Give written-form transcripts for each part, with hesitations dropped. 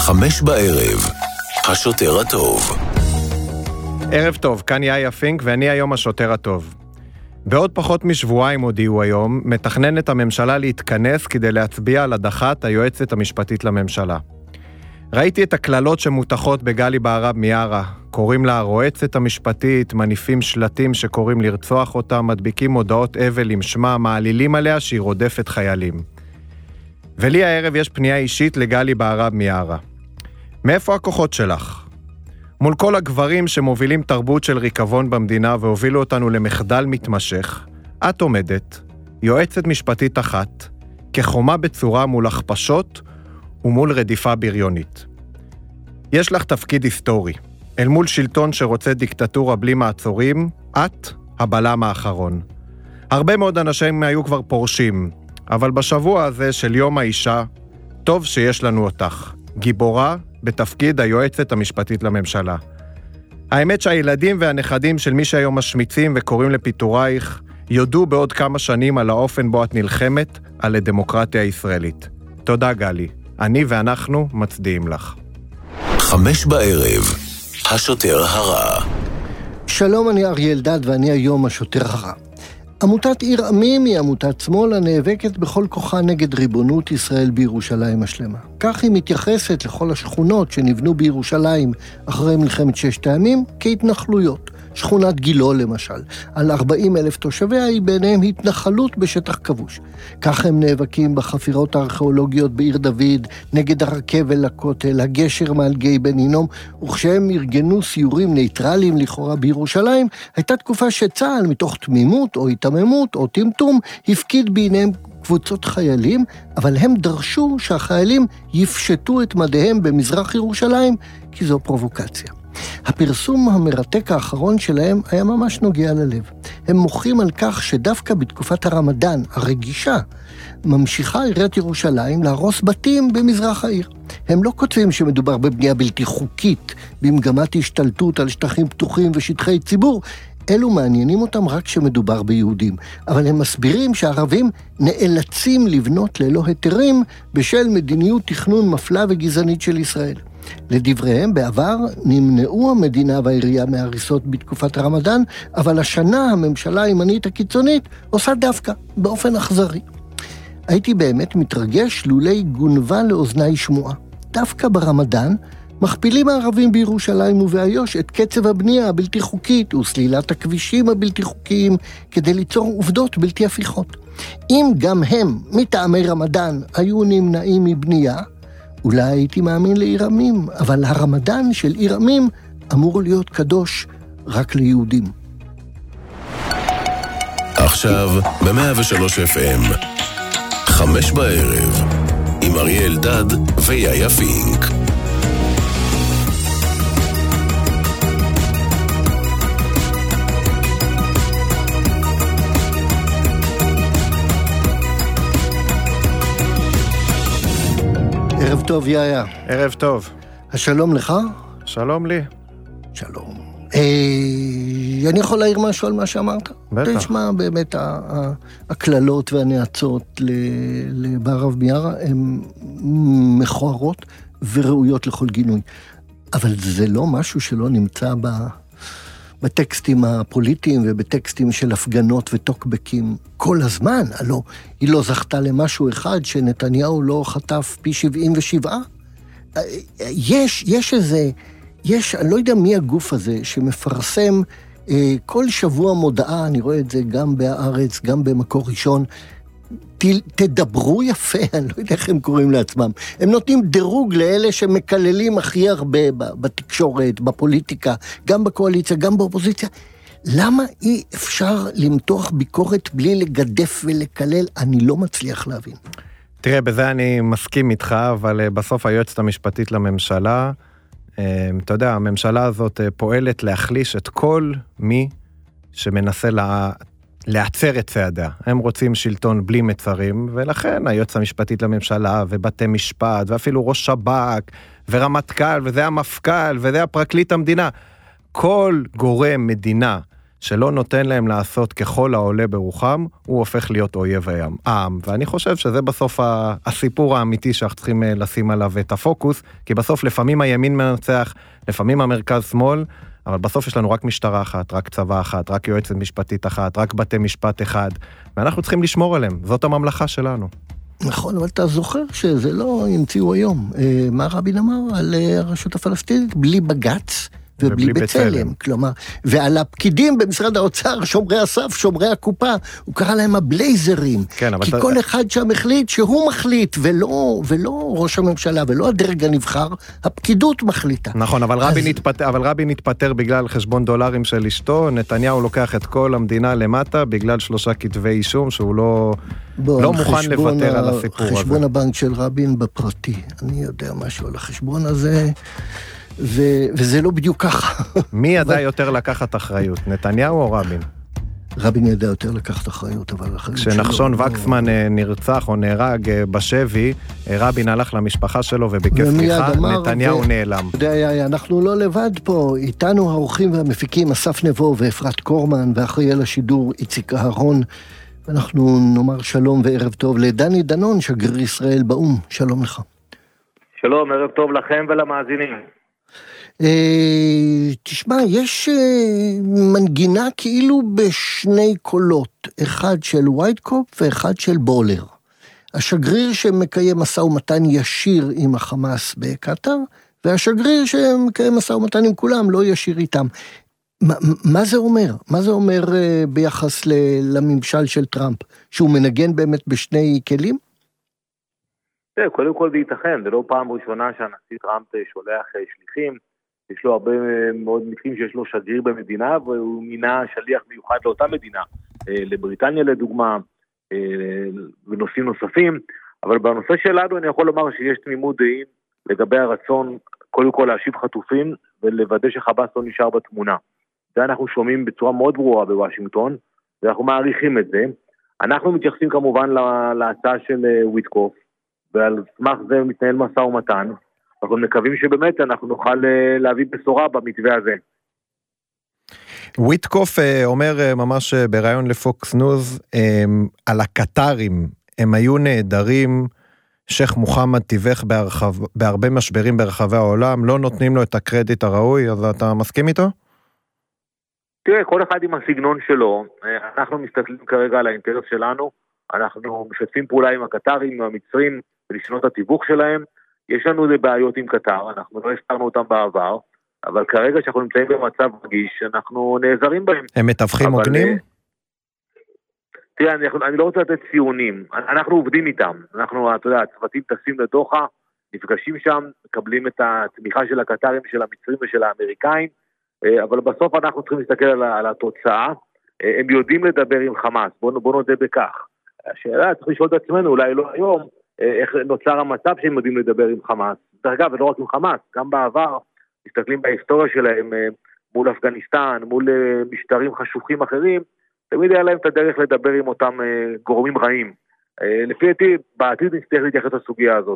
5 בערב, השוטר הטוב. ערב טוב, כאן יאיה פינק ואני היום השוטר הטוב. בעוד פחות משבועיים הודיעו היום, מתכננת הממשלה להתכנס כדי להצביע על הדחת היועצת המשפטית לממשלה. ראיתי את הכללות שמותחות בגלי בהרב מיארה, קוראים לה הרועצת המשפטית, מניפים שלטים שקוראים לרצוח אותה, מדביקים הודעות אבל עם שמה, מעלילים עליה שהיא רודפת חיילים. ולי הערב יש פנייה אישית לגלי בהרב מיארה. מאיפה הכוחות שלך? מול כל הגברים שמובילים תרבות של ריקבון במדינה והובילו אותנו למחדל מתמשך, את עומדת, יועצת משפטית אחת, כחומה בצורה מול הכפשות ומול רדיפה בריונית. יש לך תפקיד היסטורי. אל מול שלטון שרוצה דיקטטורה בלי מעצורים, את הבלם האחרון. הרבה מאוד אנשים היו כבר פורשים, אבל בשבוע הזה של יום האישה, טוב שיש לנו אותך. גיבורה בתפקיד היועצת המשפטית לממשלה. האמת שהילדים והנכדים של מי שהיום משמיצים וקוראים לפיטורייך, יודו בעוד כמה שנים על האופן בו את נלחמת על הדמוקרטיה הישראלית. תודה גלי. אני ואנחנו מצדיעים לך. 5 בערב, השוטר הרע. שלום, אני אריה אלדד ואני היום השוטר הרע. עמותת עיר עמים היא עמותת שמאל הנאבקת בכל כוחה נגד ריבונות ישראל בירושלים השלמה. כך היא מתייחסת לכל השכונות שנבנו בירושלים אחרי מלחמת ששת הימים כהתנחלויות. שכונת גילו למשל, על 40,000 תושביה היא ביניהם התנחלות בשטח כבוש. כך הם נאבקים בחפירות הארכיאולוגיות בעיר דוד, נגד הרכבל לכותל, הגשר מעל גיא בן הינום, וכשהם ארגנו סיורים ניטרליים לכאורה בירושלים, הייתה תקופה שצה"ל מתוך תמימות או התממות או טמטום הפקיד ביניהם קבוצות חיילים, אבל הם דרשו שהחיילים יפשטו את מדיהם במזרח ירושלים, כי זו פרובוקציה. הפרסום המרתק האחרון שלהם היה ממש נוגע ללב. הם מוחים על כך שדווקא בתקופת הרמדאן, הרגישה, ממשיכה עיריית ירושלים להרוס בתים במזרח העיר. הם לא כותבים שמדובר בבנייה בלתי חוקית, במגמת השתלטות על שטחים פתוחים ושטחי ציבור, אלו מעניינים אותם רק שמדובר ביהודים, אבל הם מסבירים שהערבים נאלצים לבנות ללא היתרים בשל מדיניות תכנון מפלה וגזענית של ישראל. לדבריהם, בעבר נמנעו המדינה והעירייה מהריסות בתקופת הרמדאן, אבל השנה הממשלה הימנית הקיצונית עושה דווקא באופן אכזרי. הייתי באמת מתרגש לולי גונבה לאוזני שמועה. דווקא ברמדאן מכפילים הערבים בירושלים ובאיו"ש את קצב הבנייה הבלתי חוקית וסלילת הכבישים הבלתי חוקיים כדי ליצור עובדות בלתי הפיכות. אם גם הם מטעמי רמדאן היו נמנעים מבנייה, אולי הייתי מאמין לעיר עמים, אבל הרמדאן של עיר עמים אמור להיות קדוש רק ליהודים. עכשיו ב-103 FM, 5 בערב, עם אריה אלדד ויאיה פינק. ערב טוב יאיה. ערב טוב. השלום לך? שלום לי. שלום. אני יכול להעיר משהו על מה שאמרת? בטח. תשמע, באמת הכללות והנאצות בהרב מיארה הן מכוערות וראויות לכל גינוי. אבל זה לא משהו שלא נמצא בטקסטים הפוליטיים ובטקסטים של הפגנות וטוקבקים כל הזמן. הלא, היא לא זכתה למשהו אחד שנתניהו לא חטף פי 77. יש איזה, אני לא יודע מי הגוף הזה שמפרסם כל שבוע מודעה, אני רואה את זה גם בארץ, גם במקור ראשון, תדברו יפה, אני לא יודע איך הם קוראים לעצמם. הם נותנים דירוג לאלה שמקללים הכי הרבה בתקשורת, בפוליטיקה, גם בקואליציה, גם באופוזיציה. למה אי אפשר למתוח ביקורת בלי לגדף ולקלל? אני לא מצליח להבין. תראה, בזה אני מסכים איתך, אבל בסוף היועצת המשפטית לממשלה, אתה יודע, הממשלה הזאת פועלת להחליש את כל מי שמנסה לעצר את צעדיה. הם רוצים שלטון בלי מצרים, ולכן היועצת המשפטית לממשלה ובתי משפט, ואפילו ראש שב"כ, ורמטכ"ל, וזה המפכ"ל, וזה הפרקליט המדינה. כל גורם מדינה שלא נותן להם לעשות ככל העולה ברוחם, הוא הופך להיות אויב העם. ואני חושב שזה בסוף הסיפור האמיתי שאנחנו צריכים לשים עליו את הפוקוס, כי בסוף לפעמים הימין מנצח, לפעמים המרכז שמאל, אבל בסוף יש לנו רק משטרה אחת, רק צבא אחת, רק יועצת משפטית אחת, רק בתי משפט אחד, ואנחנו צריכים לשמור עליהם, זאת הממלכה שלנו. נכון, אבל אתה זוכר שזה לא המציאו היום. מה רבין אמר על הרשות הפלסטינית? בלי בג"ץ ובלי בצלם. כלומר, ועל הפקידים במשרד האוצר, שומרי הסף, שומרי הקופה, הוא קרא להם הבלייזרים. כן, כי כל אחד שם החליט שהוא מחליט, ולא ראש הממשלה, ולא הדרג הנבחר, הפקידות מחליטה. נכון, אבל רבין התפטר בגלל חשבון דולרים של אשתו, נתניהו לוקח את כל המדינה למטה, בגלל 3 כתבי אישום, שהוא לא מוכן לוותר על הסיפור הזה. חשבון הבנק של רבין בפרטי. אני יודע משהו על החשבון הזה, וזה לא בדיוק ככה. מי ידע יותר לקחת אחריות, נתניהו או רבין? רבין ידע יותר לקחת אחריות, אבל כשנחשון וקסמן נרצח או נהרג בשבי, רבין הלך למשפחה שלו וביקש סליחה, נתניהו נעלם. אנחנו לא לבד פה, איתנו האורחים והמפיקים אסף נבו ואפרת קורמן, ואחראי על השידור איציק אהרון. אנחנו נאמר שלום וערב טוב לדני דנון, שגריר ישראל באום. שלום לך. שלום, ערב טוב לכם ולמאזינים. תשמע, יש מנגינה כאילו בשני קולות, אחד של וייטקופ ואחד של בולר. השגריר שמקיים משא ומתן ישיר עם החמאס בקטר, והשגריר שמקיים משא ומתן עם כולם, לא ישיר איתם. מה זה אומר? מה זה אומר ביחס לממשל של טראמפ? שהוא מנגן באמת בשני כלים? קודם כל זה ייתכן, זה לא פעם ראשונה שהנשיא טראמפ שולח שליחים, יש לו הרבה מאוד מקרים שיש לו שגריר במדינה, והוא מינה שליח מיוחד לאותה מדינה, לבריטניה לדוגמה, ונושאים נוספים, אבל בנושא שלנו אני יכול לומר שיש תמימות דעים לגבי הרצון, קודם כל להשיב חטופים, ולוודא שחמאס לא נשאר בתמונה. זה אנחנו שומעים בצורה מאוד ברורה בוושינגטון, ואנחנו מעריכים את זה. אנחנו מתייחסים כמובן להצעה של ויטקוף, ועל סמך זה מתנהל משא ומתן, אנחנו מקווים שבאמת אנחנו נוכל להביא בשורה במתווה הזה. ויטקוף אומר ממש ברעיון לפוקס ניוז, על הקטרים, הם היו נהדרים, שייך מוחמד תיווך בהרבה משברים ברחבי העולם, לא נותנים לו את הקרדיט הראוי, אז אתה מסכים איתו? תראה, כל אחד עם הסגנון שלו, אנחנו מסתכלים כרגע על האינטרס שלנו, אנחנו משתפים פעולה עם הקטרים, עם המצרים, ולשנות התיווך שלהם, יש לנו בעיות עם קטר, אנחנו לא הסתרנו אותם בעבר, אבל כרגע שאנחנו נמצאים במצב רגיש, אנחנו נעזרים בהם. הם מתווכים הוגנים? תראה, אני לא רוצה לתת ציונים, אנחנו עובדים איתם, אנחנו, אתה יודע, הצוותים טסים לדוחה, נפגשים שם, מקבלים את התמיכה של הקטרים, של המצרים ושל האמריקאים, אבל בסוף אנחנו צריכים להסתכל על התוצאה, הם יודעים לדבר עם חמאס, בוא נודה בכך. השאלה, צריך לשאול את עצמנו, אולי לא היום, איך נוצר המצב שהם יודעים לדבר עם חמאס. דרך אגב, ולא רק עם חמאס, גם בעבר, מסתכלים בהיסטוריה שלהם מול אפגניסטן, מול משטרים חשוכים אחרים, תמיד היה להם את הדרך לדבר עם אותם גורמים רעים. לפי דעתי, בעתיד נצטרך להתייחס לסוגיה הזאת.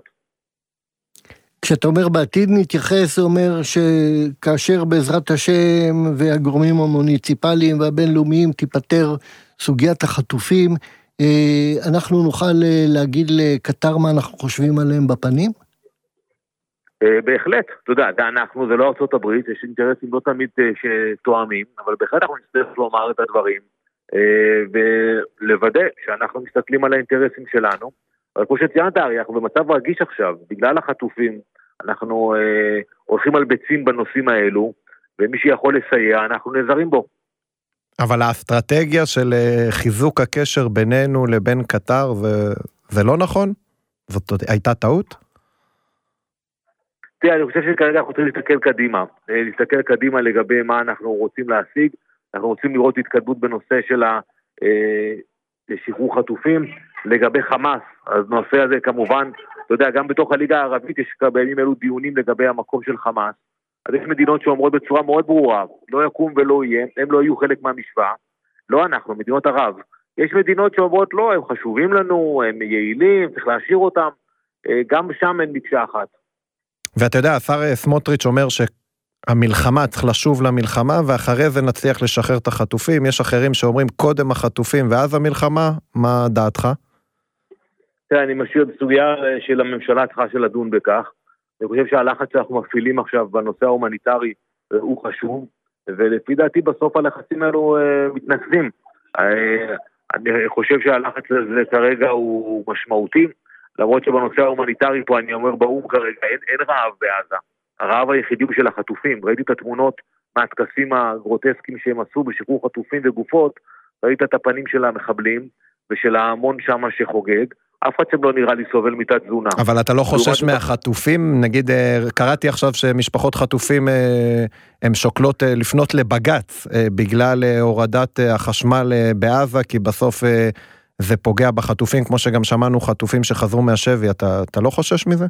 כשאתה אומר בעתיד נתייחס, זה אומר שכאשר בעזרת השם והגורמים המוניציפליים והבינלאומיים תיפטר סוגיית החטופים, אנחנו נוכל להגיד לקטר מה אנחנו חושבים עליהם בפנים? בהחלט, אתה יודע, אנחנו, זה לא ארצות הברית, יש אינטרסים לא תמיד שתואמים, אבל בהחלט אנחנו נצטרך לומר את הדברים, ולוודא שאנחנו מסתכלים על האינטרסים שלנו, אבל כמו שציינת, ארי, אנחנו במצב רגיש עכשיו, בגלל החטופים, אנחנו הולכים על ביצים בנושאים האלו, ומי שיכול לסייע, אנחנו נעזרים בו. אבל האסטרטגיה של חיזוק הקשר בינינו לבין קטר, זה לא נכון? זאת הייתה טעות? תראה, אני חושב שכרגע אנחנו צריכים להסתכל קדימה לגבי מה אנחנו רוצים להשיג, אנחנו רוצים לראות התקדמות בנושא של שחרור חטופים, לגבי חמאס, אז נושא הזה כמובן, אתה יודע, גם בתוך הליגה הערבית יש בימים אלו דיונים לגבי המקום של חמאס, אז יש מדינות שאומרות בצורה מאוד ברורה, לא יקום ולא יהיה, הם לא יהיו חלק מהמשוואה, לא אנחנו, מדינות ערב. יש מדינות שאומרות לא, הם חשובים לנו, הם יעילים, צריך להשאיר אותם, גם שם אין מקשה אחת. ואתה יודע, השר סמוטריץ' אומר המלחמה, צריך לשוב למלחמה, ואחרי זה נצליח לשחרר את החטופים. יש אחרים שאומרים קודם החטופים ואז המלחמה, מה דעתך? אני משאיר את הסוגיה של הממשלה צריכה לדון בכך. אני חושב שהלחץ שאנחנו מפעילים עכשיו בנושא ההומניטרי הוא חשוב, ולפי דעתי בסוף הלחצים האלו מתנקזים. אני חושב שהלחץ הזה כרגע הוא משמעותי, למרות שבנושא ההומניטרי פה אני אומר באום כרגע אין רעב בעזה. הרעב היחידי הוא של החטופים. ראיתי את התמונות מהטקסים הגרוטסקיים שהם עשו בשחרור חטופים וגופות, ראית את הפנים של המחבלים ושל ההמון שם שחוגג, אף אחד שם לא נראה לי סובל מיטת תזונה. אבל אתה לא חושש מהחטופים? נגיד, קראתי עכשיו שמשפחות חטופים הם שוקלות לפנות לבגץ בגלל הורדת החשמל בעזה, כי בסוף זה פוגע בחטופים, כמו שגם שמענו חטופים שחזרו מהשבי. אתה לא חושש מזה?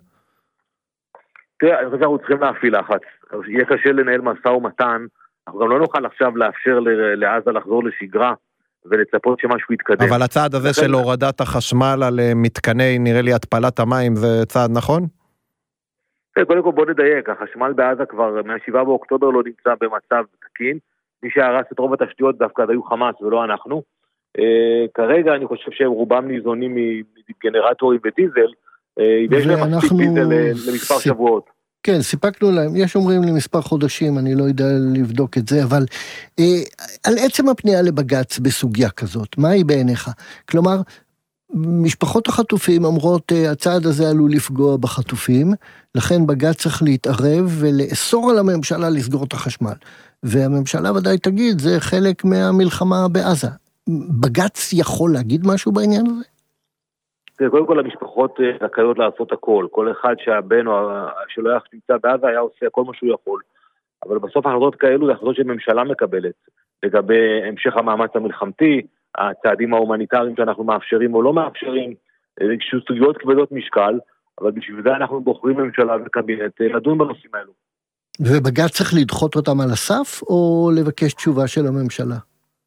תראה, אני חושב שאנחנו צריכים להפעיל לחץ. יהיה קשה לנהל משא ומתן, אנחנו גם לא נוכל עכשיו לאפשר לעזה לחזור לשגרה, ולצפות שמשהו יתקדם. אבל הצעד הזה של הורדת החשמל על מתקני, נראה לי, התפלת המים, זה צעד נכון? קודם כל בוא נדייק, החשמל בעזה כבר מה-7 באוקטובר לא נמצא במצב תקין, מי שהרס את רוב התשתיות דווקא היו חמאס ולא אנחנו. כרגע אני חושב שהם רובם ניזונים מגנרטורים ודיזל, יש להם מספיק דיזל למספר שבועות. כן, סיפקנו להם, יש אומרים לי מספר חודשים, אני לא יודע לבדוק את זה, אבל על עצם הפנייה לבגץ בסוגיה כזאת, מה היא בעיניך? כלומר, משפחות החטופים אומרות, הצעד הזה עלול לפגוע בחטופים, לכן בגץ צריך להתערב ולאסור על הממשלה לסגור את החשמל. והממשלה ודאי תגיד, זה חלק מהמלחמה בעזה. בגץ יכול להגיד משהו בעניין הזה? קודם כל המשפחות זכאיות לעשות הכל, כל אחד שהבן או השולח שנמצא בעזה היה עושה כל מה שהוא יכול, אבל בסוף החלטות כאלו זה החלטות שממשלה מקבלת, לגבי המשך המאמץ המלחמתי, הצעדים ההומניטריים שאנחנו מאפשרים או לא מאפשרים, סוגיות כבדות משקל, אבל בשביל זה אנחנו בוחרים ממשלה וקבינט לדון בנושאים האלו. ובג"ץ צריך לדחות אותם על הסף או לבקש תשובה של הממשלה?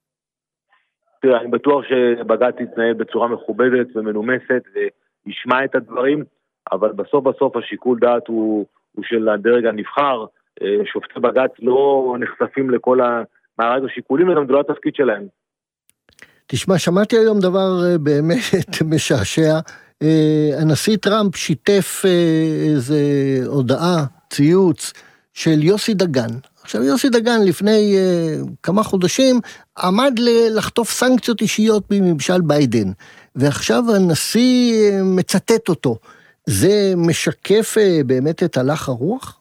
תראה, אני בטוח שבג"ץ יתנהל בצורה מכובדת ומנומסת וישמע את הדברים, אבל בסוף השיקול דעת הוא של הדרג הנבחר, שופטי בג"ץ לא נחשפים לכל מערך השיקולים, זה לא התפקיד שלהם. תשמע, שמעתי היום דבר באמת משעשע, הנשיא טראמפ שיתף איזה הודעה, ציוץ של יוסי דגן. עכשיו יוסי דגן לפני כמה חודשים עמד לחטוף סנקציות אישיות בממשל ביידן, ועכשיו הנשיא מצטט אותו. זה משקף באמת את הלך הרוח?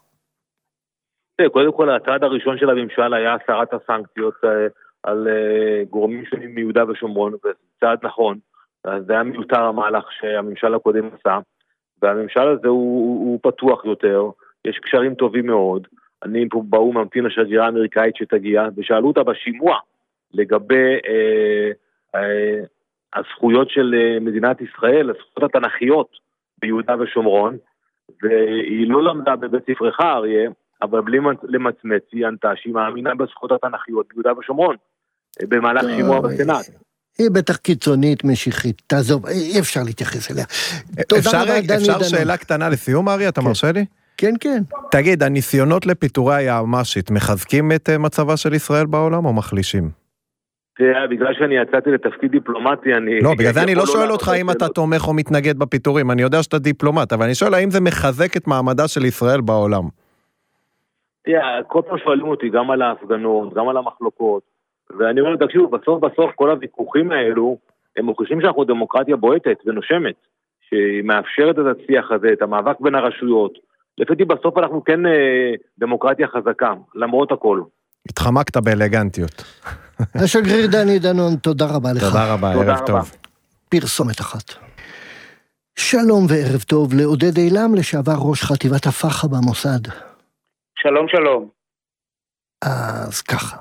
קודם כל הצעד הראשון של הממשל היה הסרת הסנקציות על גורמים שונים מיהודה ושומרון, וזה צעד נכון. זה היה מיותר המהלך שהממשל הקודם עשה, והממשל הזה הוא פתוח יותר, יש קשרים טובים מאוד. אני פה באום ממתין לשגרירה האמריקאית שתגיע, ושאלו אותה בשימוע לגבי הזכויות של מדינת ישראל, הזכויות התנ"כיות ביהודה ושומרון, והיא לא למדה בבית ספרך אריה, אבל בלי למצמץ היא ענתה שהיא מאמינה בזכויות התנ"כיות ביהודה ושומרון, במהלך שימוע בסנאט. היא בטח קיצונית משיחית, תעזוב, אי אפשר להתייחס אליה. אפשר שאלה קטנה לסיום, אריה, אתה מרשה לי? כן, כן. תגיד, הניסיונות לפיטורי היועמ"שית מחזקים את מצבה של ישראל בעולם או מחלישים? תראה, בגלל שאני יצאתי לתפקיד דיפלומטי, אני... לא, בגלל זה אני לא שואל אותך אם אתה תומך או מתנגד בפיטורים, אני יודע שאתה דיפלומט, אבל אני שואל האם זה מחזק את מעמדה של ישראל בעולם? תראה, כל פעם שואלים אותי גם על ההפגנות, גם על המחלוקות, ואני אומר, תקשיבו, בסוף כל הוויכוחים האלו, הם מוכיחים שאנחנו דמוקרטיה בועטת ונושמת, שהיא מאפשרת את השיח הזה, את המאבק בין הרשויות. לפי בסוף אנחנו כן דמוקרטיה חזקה, למרות הכל. התחמקת באלגנטיות. השגריר דני דנון, תודה רבה לך. תודה רבה, ערב טוב. פרסומת אחת. שלום וערב טוב לעודד אילם, לשעבר ראש חטיבת הפחה במוסד. שלום, שלום. אז ככה.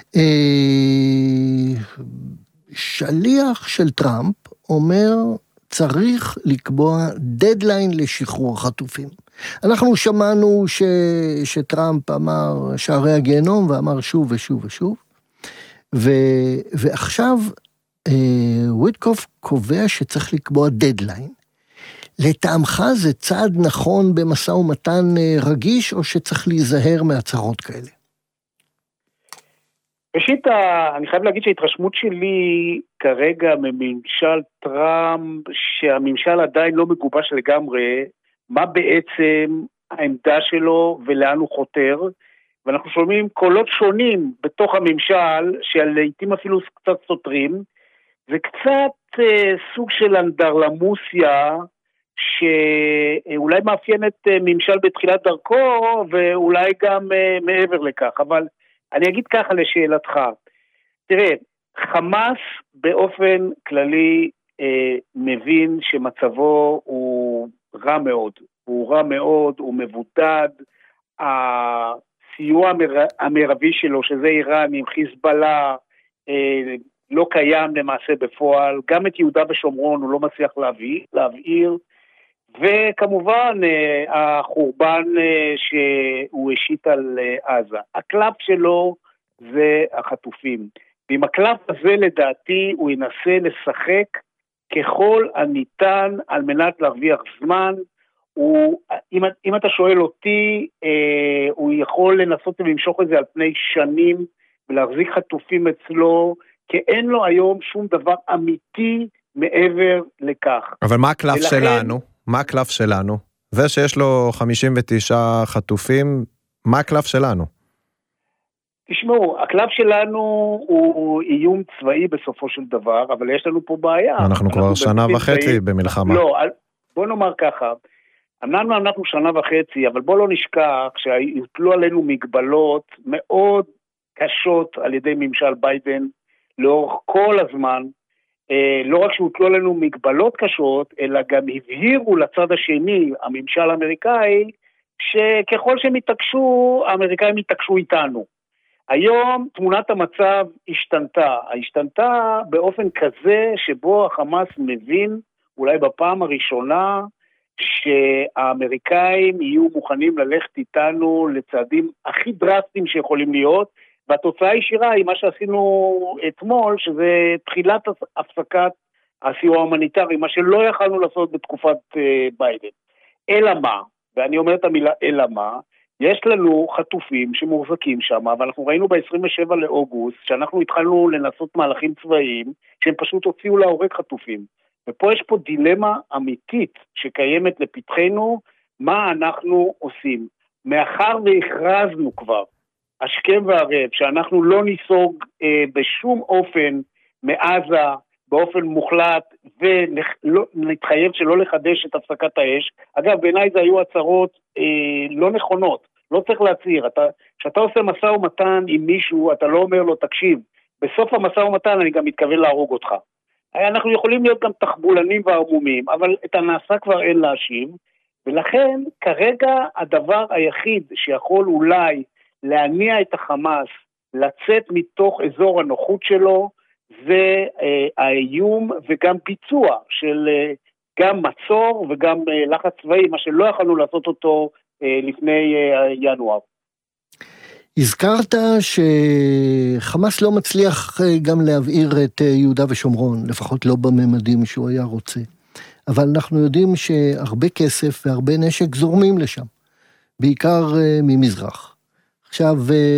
שליח של טראמפ אומר צריך לקבוע דדליין לשחרור החטופים. אנחנו שמענו שטראמפ אמר שערי הגיהנום ואמר שוב ושוב ושוב, ועכשיו וויטקוף קובע שצריך לקבוע דדליין, לטעמך זה צעד נכון במשא ומתן רגיש, או שצריך להיזהר מהצהרות כאלה? ראשית, אני חייב להגיד שההתרשמות שלי כרגע מממשל טראמפ, שהממשל עדיין לא מגובש לגמרי, מה בעצם העמדה שלו ולאן הוא חותר, ואנחנו שומעים קולות שונים בתוך הממשל, שלעיתים אפילו קצת סותרים, זה קצת סוג של אנדרלמוסיה, שאולי מאפיינת ממשל בתחילת דרכו, ואולי גם מעבר לכך, אבל אני אגיד ככה לשאלתך, תראה, חמאס באופן כללי מבין שמצבו הוא רע מאוד, הוא מבודד, הסיוע המרבי שלו, שזה איראן עם חיזבאללה, לא קיים למעשה בפועל, גם את יהודה ושומרון הוא לא מצליח להבעיר, וכמובן החורבן שהוא השית על עזה. הקלף שלו זה החטופים. ועם הקלף הזה לדעתי הוא ינסה לשחק ככל הניתן על מנת להרוויח זמן. אם אתה שואל אותי, הוא יכול לנסות למשוך את זה על פני שנים ולהחזיק חטופים אצלו, כי אין לו היום שום דבר אמיתי מעבר לכך. אבל מה הקלף שלנו? מה הקלף שלנו? זה שיש לו 59 חטופים, מה הקלף שלנו? תשמעו, הקלף שלנו הוא איום צבאי בסופו של דבר, אבל יש לנו פה בעיה. אנחנו כבר שנה וחצי במלחמה. לא, בוא נאמר ככה, אנחנו שנה וחצי, אבל בוא לא נשכח שהיוטלו עלינו מגבלות מאוד קשות על ידי ממשל ביידן, לאורך כל הזמן, לא רק שהוטלו עלינו מגבלות קשות, אלא גם הבהירו לצד השני, הממשל האמריקאי, שככל שהם יתעקשו, האמריקאים יתעקשו איתנו. היום תמונת המצב השתנתה באופן כזה שבו החמאס מבין, אולי בפעם הראשונה, שהאמריקאים יהיו מוכנים ללכת איתנו לצעדים הכי דרסטיים שיכולים להיות, והתוצאה הישירה היא מה שעשינו אתמול, שזה תחילת הפסקת הסיוע ההומניטרי, מה שלא יכלנו לעשות בתקופת ביידן. אלא מה, ואני אומר את המילה אלא מה, יש לנו חטופים שמוחזקים שם, ואנחנו ראינו ב-27 לאוגוסט, שאנחנו התחלנו לנסות מהלכים צבאיים, שהם פשוט הוציאו להורג חטופים. ופה יש פה דילמה אמיתית שקיימת לפתחנו, מה אנחנו עושים. מאחר והכרזנו כבר, השכם והערב, שאנחנו לא ניסוג בשום אופן מעזה, באופן מוחלט, ונתחייב שלא לחדש את הפסקת האש. אגב, בעיניי זה היו הצהרות לא נכונות, לא צריך להצהיר. כשאתה עושה משא ומתן עם מישהו, אתה לא אומר לו, תקשיב, בסוף המשא ומתן אני גם מתכוון להרוג אותך. אנחנו יכולים להיות גם תחבולנים וערמומים, אבל את הנעשה כבר אין להשיב, ולכן כרגע הדבר היחיד שיכול אולי להניע את החמאס, לצאת מתוך אזור הנוחות שלו, זה האיום וגם ביצוע של גם מצור וגם לחץ צבאי, מה שלא יכולנו לעשות אותו לפני ינואר. הזכרת שחמאס לא מצליח גם להבעיר את יהודה ושומרון, לפחות לא בממדים שהוא היה רוצה. אבל אנחנו יודעים שהרבה כסף והרבה נשק זורמים לשם, בעיקר ממזרח. עכשיו,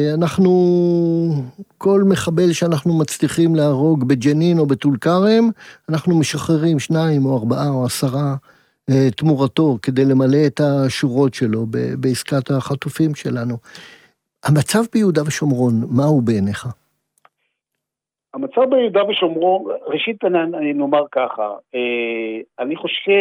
כל מחבל שאנחנו מצליחים להרוג בג'נין או בטול כרם, אנחנו משחררים 2 או 4 או 10 תמורתו, כדי למלא את השורות שלו בעסקת החטופים שלנו. המצב ביהודה ושומרון, מהו בעיניך? המצב ביהודה ושומרון, ראשית אני נאמר ככה, אני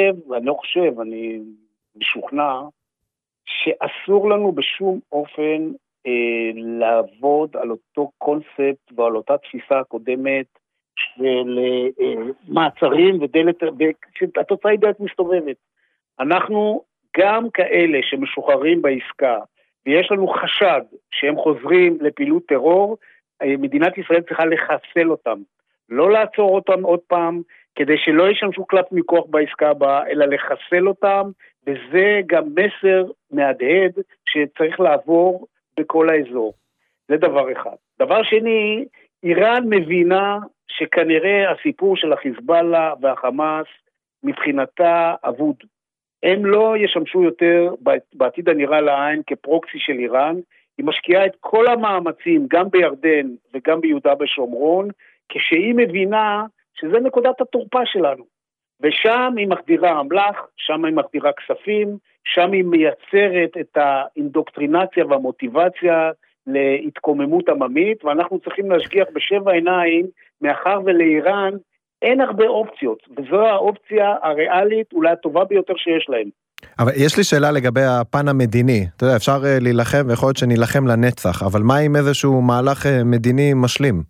משוכנע, שאסור לנו בשום אופן לעבוד על אותו קונספט ועל אותה תפיסה הקודמת של מעצרים והתוצאה היא דלת מסתובבת. אנחנו גם כאלה שמשוחררים בעסקה, ויש לנו חשד שהם חוזרים לפעילות טרור, מדינת ישראל צריכה לחסל אותם, לא לעצור אותם עוד פעם, כדי שלא ישמשו קלף מכוח בעסקה הבאה, אלא לחסל אותם, וזה גם מסר מהדהד שצריך לעבור בכל האזור. זה דבר אחד. דבר שני, איראן מבינה שכנראה הסיפור של החיזבאללה והחמאס מבחינתה אבוד. הם לא ישמשו יותר בעתיד הנראה לעין כפרוקסי של איראן, היא משקיעה את כל המאמצים, גם בירדן וגם ביהודה ושומרון, כשהיא מבינה שזה נקודת התורפה שלנו. ושם היא מחדירה אמל"ח, שם היא מחדירה כספים, שם היא מייצרת את האינדוקטרינציה והמוטיבציה להתקוממות עממית, ואנחנו צריכים להשגיח בשבע עיניים, מאחר ולאיראן אין הרבה אופציות, וזו האופציה הריאלית אולי הטובה ביותר שיש להם. אבל יש לי שאלה לגבי הפן המדיני. אתה יודע, אפשר להילחם, ויכול להיות שנילחם לנצח, אבל מה עם איזשהו מהלך מדיני משלים?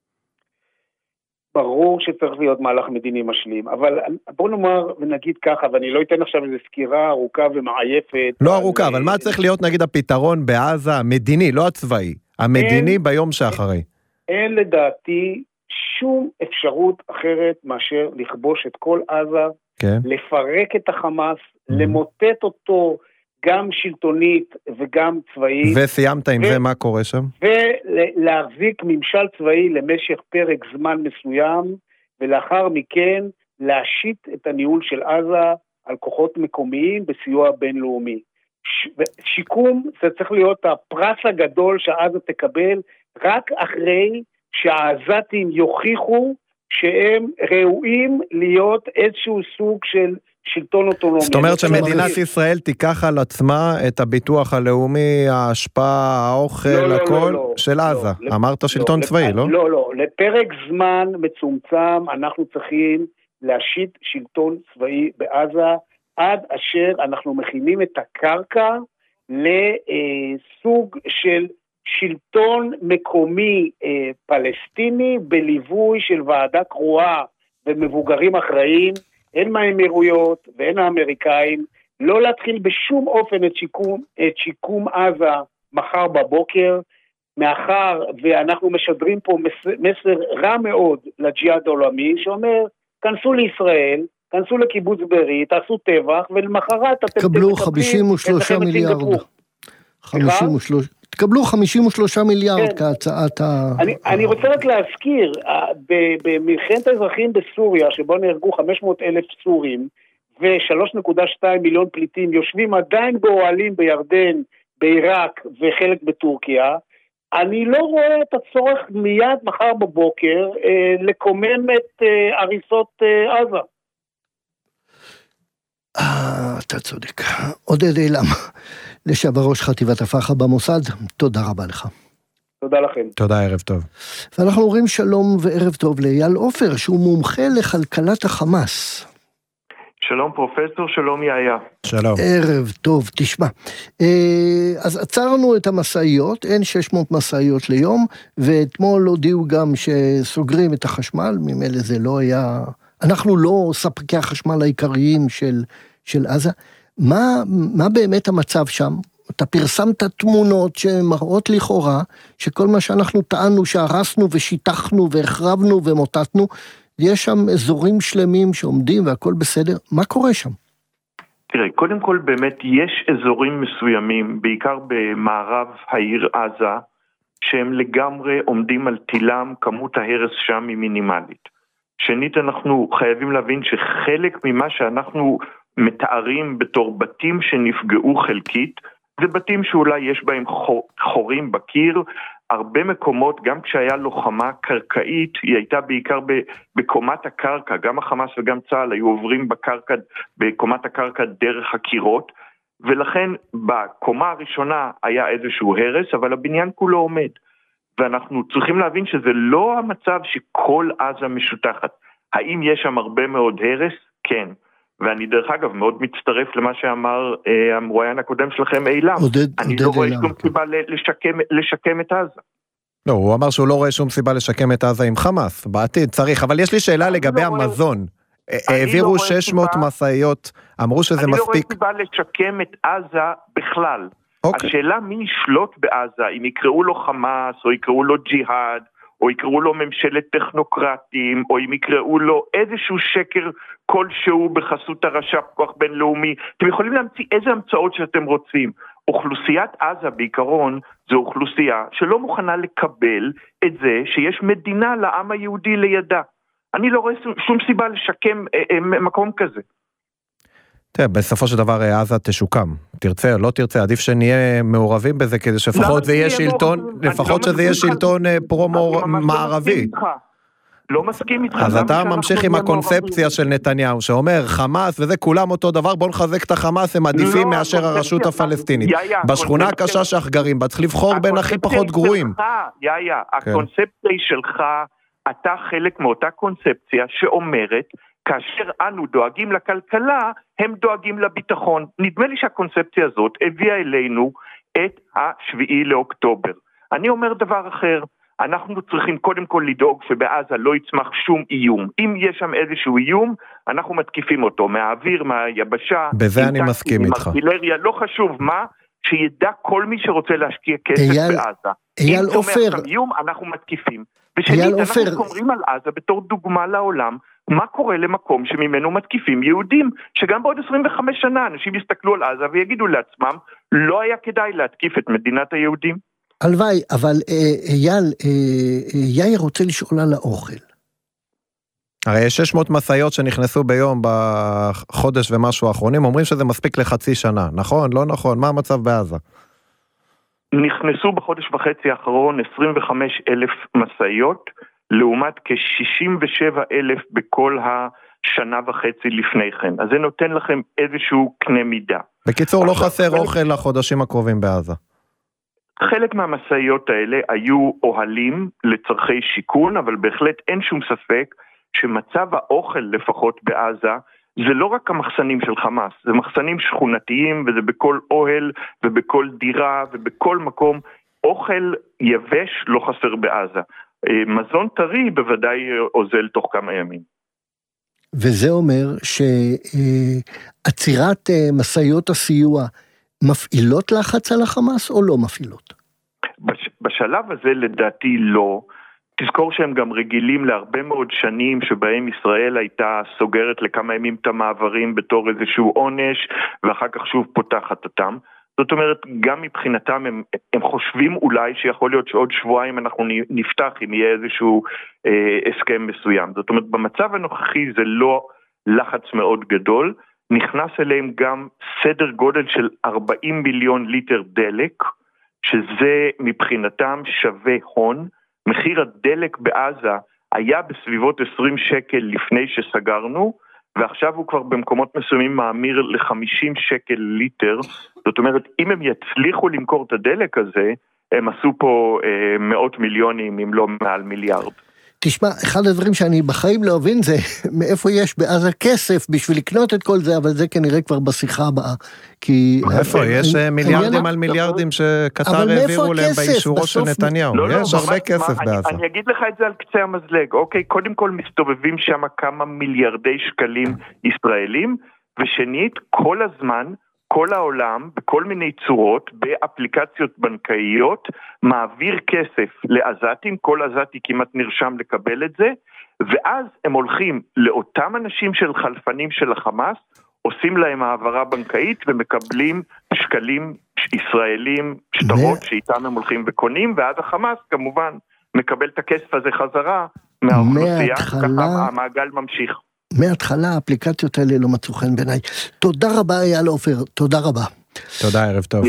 ברור שצריך להיות מהלך מדיני משלים, אבל בוא נאמר ונגיד ככה, ואני לא אתן עכשיו איזו סקירה ארוכה ומעייפת. לא ארוכה, אבל מה צריך להיות נגיד הפתרון בעזה, המדיני, לא הצבאי, המדיני ביום שאחרי? אין לדעתי שום אפשרות אחרת מאשר לכבוש את כל עזה, לפרק את החמאס, למוטט אותו גם שלטונית וגם צבאית. וסיימת עם זה, מה קורה שם? ולהחזיק ממשל צבאי למשך פרק זמן מסוים, ולאחר מכן להשית את הניהול של עזה על כוחות מקומיים בסיוע בינלאומי. שיקום זה צריך להיות הפרס הגדול שעזה תקבל, רק אחרי שהעזתים יוכיחו שהם ראויים להיות איזשהו סוג של שלטון אוטונומי. זאת אומרת שמדינת ישראל תיקח על עצמה את הביטוח הלאומי, ההשפעה, האוכל, הכל של עזה. אמרת שלטון צבאי, לא? לא, לפרק זמן מצומצם אנחנו צריכים להשית שלטון צבאי בעזה, עד אשר אנחנו מכינים את הקרקע לסוג של שלטון מקומי פלסטיני בליווי של ועדה קרואה ומבוגרים אחראים, הן מהאמירויות והן האמריקאים, לא להתחיל בשום אופן את שיקום עזה מחר בבוקר, מאחר ואנחנו משדרים פה מסר רע מאוד לג'יהאד העולמי, שאומר, כנסו לישראל, כנסו לקיבוץ בארי, תעשו טבח, ולמחרת אתם תקבלו 53 מיליארד. 53 תקבלו 53 מיליארד כהצעת אני רוצה רק להזכיר, במלחמת האזרחים בסוריה, שבו נהרגו 500,000 סורים, ו3.2 מיליון פליטים, יושבים עדיין באוהלים בירדן, בעיראק וחלק בטורקיה, אני לא רואה את הצורך מיד מחר בבוקר לקומם את הריסות עזה. אתה צודק. עודד אילם, לשעבר ראש חטיבת הפח"ע במוסד, תודה רבה לך. תודה לכם. תודה, ערב טוב. ואנחנו אומרים שלום וערב טוב לאייל עופר, שהוא מומחה לכלכלת החמאס. שלום פרופסור, שלום יאיה. שלום. ערב טוב, תשמע. אז עצרנו את המסעיות, אין 600 מסעיות ליום, ואתמול הודיעו גם שסוגרים את החשמל, ממילא זה לא היה... אנחנו לא ספקי החשמל העיקריים של עזה. מה באמת המצב שם? אתה פרסמת תמונות שמראות לכאורה, שכל מה שאנחנו טענו שהרסנו ושיטחנו והחרבנו ומוטטנו, יש שם אזורים שלמים שעומדים והכל בסדר. מה קורה שם? תראה, קודם כל באמת יש אזורים מסוימים, בעיקר במערב העיר עזה, שהם לגמרי עומדים על תילם, כמות ההרס שם היא מינימלית. שנית, אנחנו חייבים להבין שחלק ממה שאנחנו מתארים בתור בתים שנפגעו חלקית, זה בתים שאולי יש בהם חורים בקיר, הרבה מקומות, גם כשהיה לוחמה קרקעית, היא הייתה בעיקר בקומת הקרקע, גם החמאס וגם צה"ל היו עוברים בקומת הקרקע דרך הקירות, ולכן בקומה הראשונה היה איזשהו הרס, אבל הבניין כולו עומד. ואנחנו צריכים להבין שזה לא המצב שכל עזה משותחת. האם יש שם הרבה מאוד הרס? כן. ואני דרך אגב מאוד מצטרף למה שאמר המרואיין הקודם שלכם אילם. אני לא רואה שום סיבה לשקם את עזה. לא, הוא אמר שהוא לא רואה שום סיבה לשקם את עזה עם חמאס. בעתיד צריך, אבל יש לי שאלה לגבי המזון. העבירו 600 מסעיות, אמרו שזה מספיק. אני לא רואה סיבה לשקם את עזה בכלל. השאלה מי ישלוט בעזה, אם יקראו לו חמאס, או יקראו לו ג'יהאד, או יקראו לו ממשלת טכנוקרטים, או אם יקראו לו איזשהו שקר כלשהו בחסות הרש"פ כוח בינלאומי, אתם יכולים להמציא איזה המצאות שאתם רוצים. אוכלוסיית עזה בעיקרון, זו אוכלוסייה שלא מוכנה לקבל את זה שיש מדינה לעם היהודי לידה. אני לא רואה שום סיבה לשקם מקום כזה. תראה, בסופו של דבר עזה תשוקם, תרצה או לא תרצה, עדיף שנהיה מעורבים בזה, כדי שפחות זה יהיה שלטון, לפחות שזה יהיה שלטון פרו-מערבי. לא מסכים איתך. אז אתה ממשיך עם הקונספציה של נתניהו, שאומר חמאס וזה כולם אותו דבר, בוא נחזק את החמאס, הם עדיפים מאשר הרשות הפלסטינית. בשכונה הקשה שאנחנו גרים, צריך לבחור בין הכי פחות גרועים. הקונספציה היא שלך, אתה חלק מאותה קונספציה שאומרת, כאשר אנו דואגים לכלכלה, הם דואגים לביטחון. נדמה לי שהקונספציה הזאת הביאה אלינו את השביעי לאוקטובר. אני אומר דבר אחר, אנחנו צריכים קודם כל לדאוג שבעזה לא יצמח שום איום. אם יש שם איזשהו איום, אנחנו מתקיפים אותו מהאוויר, מהיבשה. בזה אני מסכים איתך. ארטילריה, לא חשוב מה, שידע כל מי שרוצה להשקיע כסף בעזה. אייל עופר. אם צומח איום, אנחנו מתקיפים. ושנית, אנחנו קוראים על עזה בתור דוגמה לעולם, מה קורה למקום שממנו מתקיפים יהודים, שגם בעוד 25 שנה אנשים יסתכלו על עזה ויגידו לעצמם, לא היה כדאי להתקיף את מדינת היהודים. הלוואי, אבל אייל, יאיר רוצה לשאול על האוכל. הרי יש 600 מסעיות שנכנסו ביום בחודש ומשהו האחרונים, אומרים שזה מספיק לחצי שנה, נכון? לא נכון? מה המצב בעזה? נכנסו בחודש וחצי האחרון 25,000 מסעיות, לעומת כ-67,000 בכל השנה וחצי לפני כן. אז זה נותן לכם איזשהו קנה מידה. בקיצור, לא חסר אוכל לחודשים הקרובים בעזה. חלק מהמסעיות האלה היו אוהלים לצרכי שיקון, אבל בהחלט אין שום ספק שמצב האוכל לפחות בעזה, זה לא רק המחסנים של חמאס, זה מחסנים שכונתיים, וזה בכל אוהל ובכל דירה ובכל מקום. אוכל יבש לא חסר בעזה. מזון טרי בוודאי עוזל תוך כמה ימים. וזה אומר שעצירת מסעיות הסיוע מפעילות לחץ על החמאס או לא מפעילות? בשלב הזה לדעתי לא. תזכור שהם גם רגילים להרבה מאוד שנים שבהם ישראל הייתה סוגרת לכמה ימים את המעברים בתור איזשהו עונש, ואחר כך שוב פותחת אותם. זאת אומרת, גם מבחינתם הם חושבים אולי שיכול להיות שעוד שבועיים אנחנו נפתח אם יהיה איזשהו הסכם מסוים. זאת אומרת, במצב הנוכחי זה לא לחץ מאוד גדול, נכנס אליהם גם סדר גודל של 40 מיליון ליטר דלק, שזה מבחינתם שווה הון. מחיר הדלק בעזה היה בסביבות 20 שקל לפני שסגרנו, ועכשיו הוא כבר במקומות מסוימים מאמיר ל-50 שקל ליטר. זאת אומרת, אם הם יצליחו למכור את הדלק הזה, הם עשו פה מאות מיליונים, אם לא מעל מיליארד. תשמע, אחד הדברים שאני בחיים לא אבין זה מאיפה יש בעזה כסף בשביל לקנות את כל זה, אבל זה כנראה כבר בשיחה הבאה. איפה? יש מיליארדים על מיליארדים שקטר העבירו להם באישורו של נתניהו. יש הרבה כסף בעזה. אני אגיד לך את זה על קצה המזלג. אוקיי, קודם כל מסתובבים שם כמה מיליארדי שקלים ישראלים, ושנית, כל הזמן, כל העולם, בכל מיני צורות, באפליקציות בנקאיות, מעביר כסף לעזתים, כל עזתי כמעט נרשם לקבל את זה, ואז הם הולכים לאותם אנשים של חלפנים של החמאס, עושים להם העברה בנקאית, ומקבלים שקלים ישראלים, שטרות שאיתם הם הולכים וקונים, ואז החמאס כמובן מקבל את הכסף הזה חזרה מהאוכלוסייה, ככה המעגל ממשיך. מההתחלה האפליקציות האלה לא מצאו חן בעיניי. תודה רבה אייל עופר, תודה רבה. תודה, ערב טוב.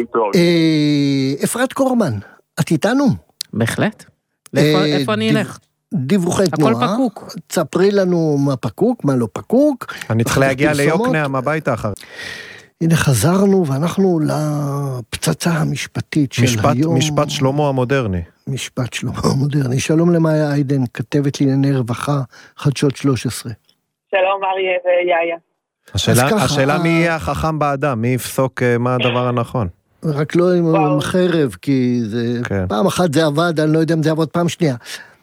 אפרת קורמן, את איתנו? בהחלט. איפה אני אלך? דיווחי תנועה. הכל פקוק. תספרי לנו מה פקוק, מה לא פקוק. אני צריך להגיע ליוקנעם הביתה אחר. הנה חזרנו ואנחנו לפצצה המשפטית של היום. משפט שלמה המודרני. משפט שלמה המודרני. שלום למאיה איידן, כתבת לענייני רווחה, חדשות 13. שלום אריה ויאיה. השאלה מי יהיה החכם באדם, מי יפסוק מה הדבר הנכון. רק לא עם חרב, כי זה פעם אחת זה עבד, אני לא יודע אם זה עבוד פעם שנייה.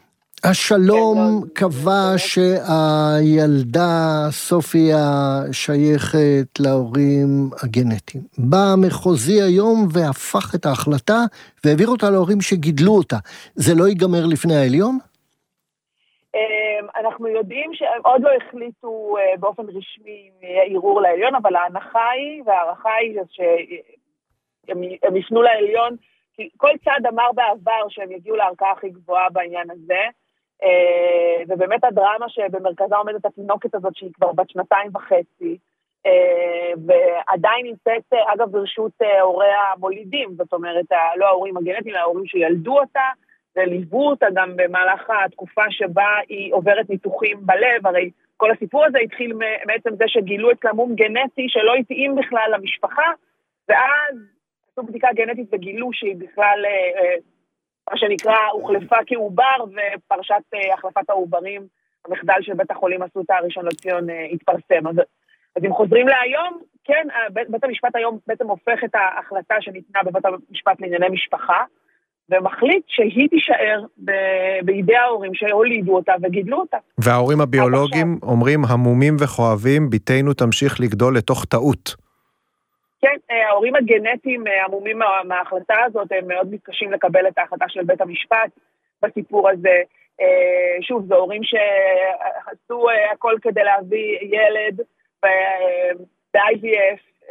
השלום קבע שהילדה סופיה שייכת להורים הגנטיים. בא המחוזי היום והפך את ההחלטה והעביר אותה להורים שגידלו אותה. זה לא ייגמר לפני העליון? אנחנו יודעים שהם עוד לא החליטו באופן רשמי ערעור לעליון, אבל ההנחה היא והערכה היא שהם יפנו לעליון, כי כל צד אמר בעבר שהם יגיעו לערכאה הכי גבוהה בעניין הזה, ובאמת הדרמה שבמרכזה עומדת התינוקת הזאת שהיא כבר בת 2.5, ועדיין נמצאת, אגב, ברשות הוריה המולידים, זאת אומרת, לא ההורים הגנטיים, ההורים שילדו אותה, וליוו אותה גם במהלך התקופה שבה היא עוברת ניתוחים בלב, הרי כל הסיפור הזה התחיל בעצם זה שגילו אצלה מום גנטי שלא התאים בכלל למשפחה, ואז עשו בדיקה גנטית וגילו שהיא בכלל, מה שנקרא, הוחלפה כעובר, ופרשת החלפת העוברים, המחדל של בית החולים אסותא הראשון לציון התפרסם. אז אם חוזרים להיום, כן, בית המשפט היום בעצם הופך את ההחלטה שניתנה בבית המשפט לענייני משפחה, ומחליט שהיא תישאר בידי ההורים שהולידו אותה וגידלו אותה. וההורים הביולוגיים אומרים, המומים וכואבים, ביתנו תמשיך לגדול לתוך טעות. כן, ההורים הגנטיים, המומים מההחלטה הזאת, הם מאוד מתקשים לקבל את ההחלטה של בית המשפט בסיפור הזה. שוב, זה הורים שעשו הכל כדי להביא ילד ב-IVF,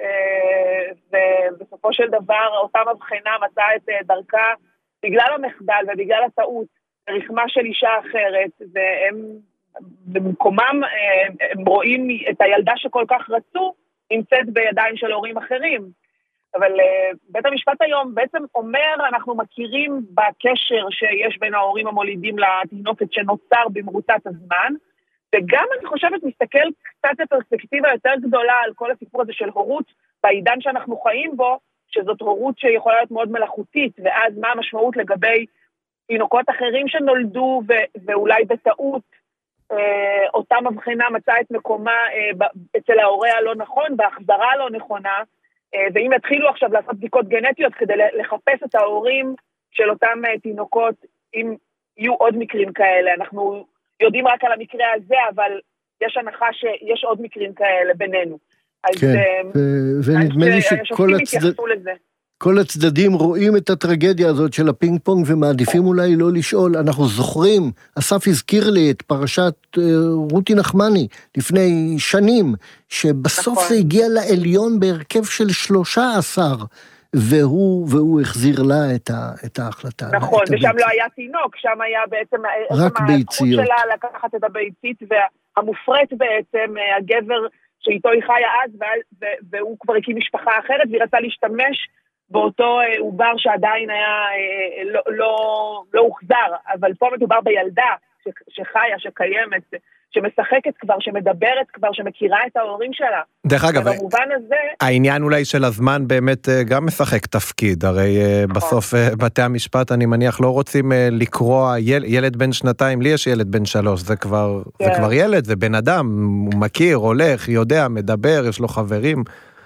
ובסופו של דבר אותה מבחנה מצאה את דרכה בגלל המחדל ובגלל הטעות, רחמה של אישה אחרת, והם במקומם הם רואים את הילדה שכל כך רצו, נמצאת בידיים של הורים אחרים. אבל בית המשפט היום בעצם אומר, אנחנו מכירים בקשר שיש בין ההורים המולידים לתינוקת שנוצר במרוצת הזמן, וגם אני חושבת מסתכל קצת בפרספקטיבה יותר גדולה על כל הסיפור הזה של הורות בעידן שאנחנו חיים בו, שזאת הורות שיכולה להיות מאוד מלאכותית, ואז מה המשמעות לגבי תינוקות אחרים שנולדו ואולי בטעות אותה מבחינה מצאה את מקומה אצל ההורה הלא נכון, בהחזרה לא נכונה, ואם יתחילו עכשיו לעשות בדיקות גנטיות כדי לחפש את ההורים של אותם תינוקות, אם יהיו עוד מקרים כאלה, אנחנו יודעים רק על המקרה הזה, אבל יש הנחה שיש עוד מקרים כאלה בינינו. כן, ונדמה לי שכל הצדדים רואים את הטרגדיה הזאת של הפינג פונג ומעדיפים אולי לא לשאול. אנחנו זוכרים, אסף הזכיר לי את פרשת רותי נחמני לפני שנים, שבסוף זה הגיע לעליון בהרכב של 13, והוא החזיר לה את ההחלטה. נכון, ושם לא היה תינוק, שם היה בעצם רק ביציות. שלה לקחת את הביצית, והמופרט בעצם, הגבר שאיתו היא חיה אז, והוא כבר הקים משפחה אחרת, והיא רצה להשתמש באותו עובר שעדיין היה לא הוחזר, אבל פה מדובר בילדה שחיה, שקיימת, שמשחקת כבר, שמדברת כבר, שמכירה את ההורים שלה. דרך אגב, במובן הזה, העניין אולי של הזמן באמת גם משחק תפקיד, הרי בסוף בתי המשפט אני מניח לא רוצים לקרוא ילד בן 2, לי יש ילד בן 3, זה כבר ילד, זה בן אדם, הוא מכיר, הולך, יודע, מדבר, יש לו חברים.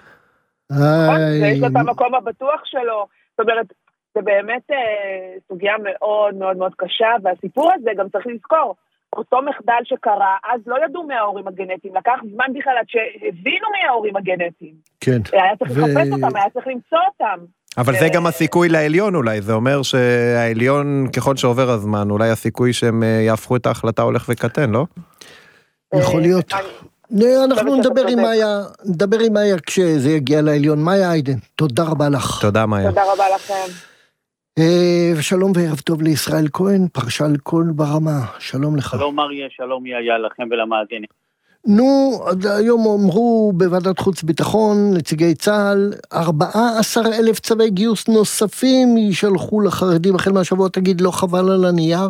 ויש לו את המקום הבטוח שלו, זאת אומרת, זה באמת סוגיה מאוד מאוד מאוד קשה, והסיפור הזה גם צריך לזכור, אותו מחדל שקרה, אז לא ידעו מההורים הגנטיים, לקח זמן בכלל עד שהבינו מההורים הגנטיים. כן. היה צריך לחפש אותם, היה צריך למצוא אותם. אבל זה גם הסיכוי לעליון אולי, זה אומר שהעליון ככל שעובר הזמן, אולי הסיכוי שהם יהפכו את ההחלטה הולך וקטן, לא? יכול להיות. אנחנו נדבר עם מאיה כשזה יגיע לעליון. מאיה איידן, תודה רבה לך. תודה מאיה. תודה רבה לכם. ושלום וערב טוב לישראל כהן, פרשל קול ברמה, שלום לך. שלום אריה, שלום יאיה לכם ולמאזינים. נו, היום אמרו בוועדת חוץ ביטחון, נציגי צה"ל, 14,000 צווי גיוס נוספים יישלחו לחרדים החל מהשבוע, תגיד, לא חבל על הנייר?